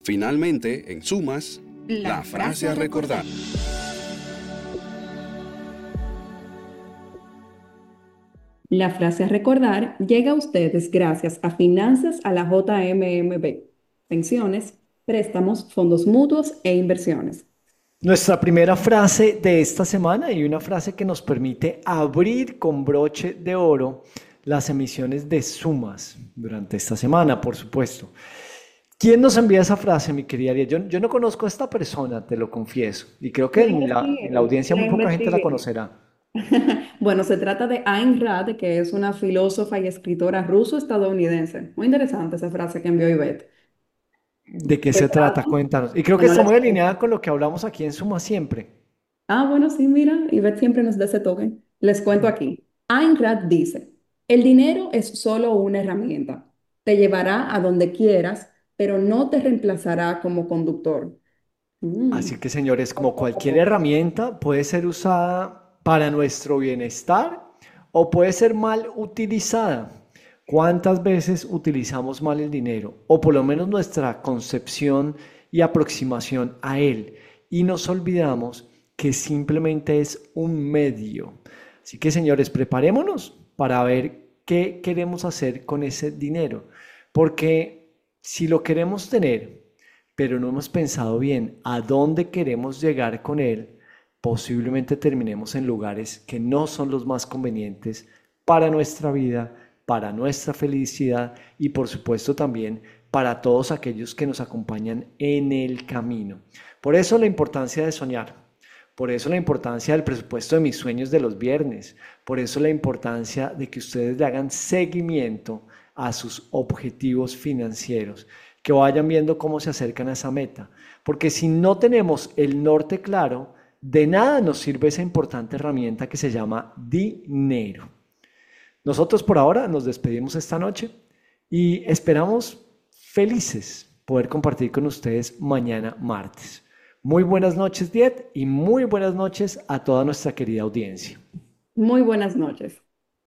Finalmente, en Sumas, la frase a recordar. La frase a recordar llega a ustedes gracias a Finanzas a la JMMB, pensiones, préstamos, fondos mutuos e inversiones. Nuestra primera frase de esta semana y una frase que nos permite abrir con broche de oro las emisiones de Sumas durante esta semana, por supuesto. ¿Quién nos envía esa frase, mi querida Ariel? Yo no conozco a esta persona, te lo confieso, y creo que La en la investigué, audiencia la muy poca gente la investigué. conocerá. Bueno, se trata de Ayn Rand, que es una filósofa y escritora ruso-estadounidense. Muy interesante esa frase que envió Ivette. ¿De qué Se se trata? trata, Cuéntanos. Y creo que bueno, está les muy cuento. alineada con lo que hablamos aquí en Suma siempre. Bueno, sí, mira, Ivette siempre nos da ese toque. Les cuento aquí. Ayn Rand dice, el dinero es solo una herramienta. Te llevará a donde quieras, pero no te reemplazará como conductor. Mm, Así que, señores, como Poco, cualquier poco. herramienta puede ser usada para nuestro bienestar o puede ser mal utilizada. ¿Cuántas veces utilizamos mal el dinero? O por lo menos nuestra concepción y aproximación a él. Y nos olvidamos que simplemente es un medio. Así que, señores, preparémonos para ver qué queremos hacer con ese dinero. Porque si lo queremos tener, pero no hemos pensado bien a dónde queremos llegar con él, posiblemente terminemos en lugares que no son los más convenientes para nuestra vida, para nuestra felicidad y por supuesto también para todos aquellos que nos acompañan en el camino. Por eso la importancia de soñar, por eso la importancia del presupuesto de mis sueños de los viernes, por eso la importancia de que ustedes le hagan seguimiento a sus objetivos financieros, que vayan viendo cómo se acercan a esa meta. Porque si no tenemos el norte claro, de nada nos sirve esa importante herramienta que se llama dinero. Nosotros por ahora nos despedimos esta noche y esperamos felices poder compartir con ustedes mañana martes. Muy buenas noches, Diet, y muy buenas noches a toda nuestra querida audiencia. Muy buenas noches.